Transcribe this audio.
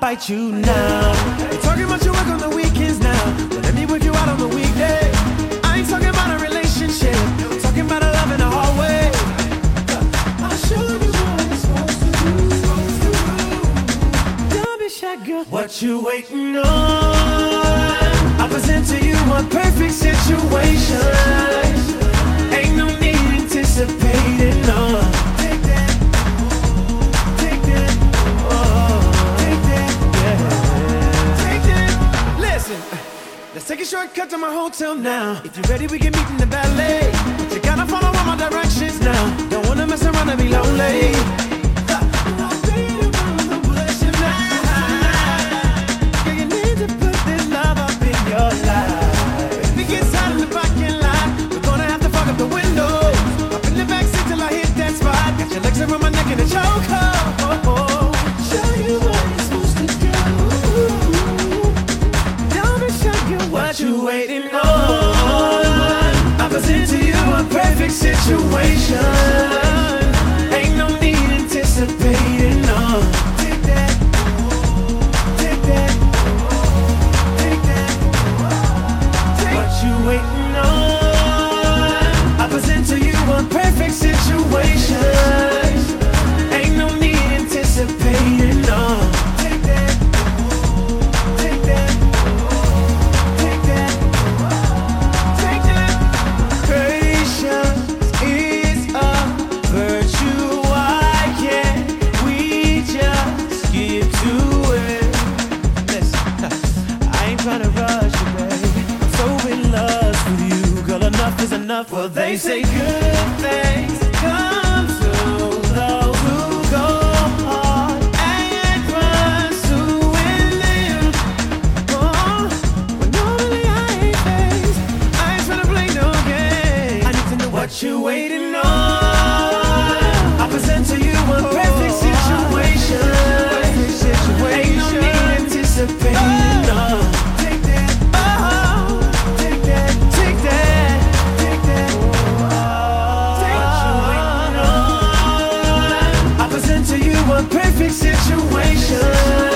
bite you now. You're talking about your work on the weekends now, but let me work you out on the weekday. I ain't talking about a relationship, I'm talking about a love in the hallway. I'll show you what it's supposed to do. Don't be shy, girl. What you waiting on? I present to you a perfect situation. Ain't no need anticipating, no. Take that, take that, take that, yeah. Take that. Listen, let's take a shortcut to my hotel now. If you're ready, we can meet in the ballet. But you gotta follow all my directions now. Don't wanna mess around and be lonely. Legs around my neck in a chokehold. Show you what you're supposed to do. Don't be shy, girl. What you waiting on? I present to you a perfect situation. Ain't no need anticipating, no. Take that, take that, take that. What you waiting on? I present to you a perfect situation. Ain't no need anticipating, no. Take that, take that, take that, take that. Patience is a virtue. Why can't we just get to it? Listen, I ain't tryna rush you, babe. I'm so in love with you, girl. Enough is enough. Well, they say good things come to those who go hard and pursuing them. Oh, well, normally I ain't faced. I ain't tryna play no game. I need to know what you're waiting on. I present to you a perfect situation. Ain't no need anticipating, no. Take that, oh, take that, take that, take that. Take what you waiting on. I present to you a perfect situation.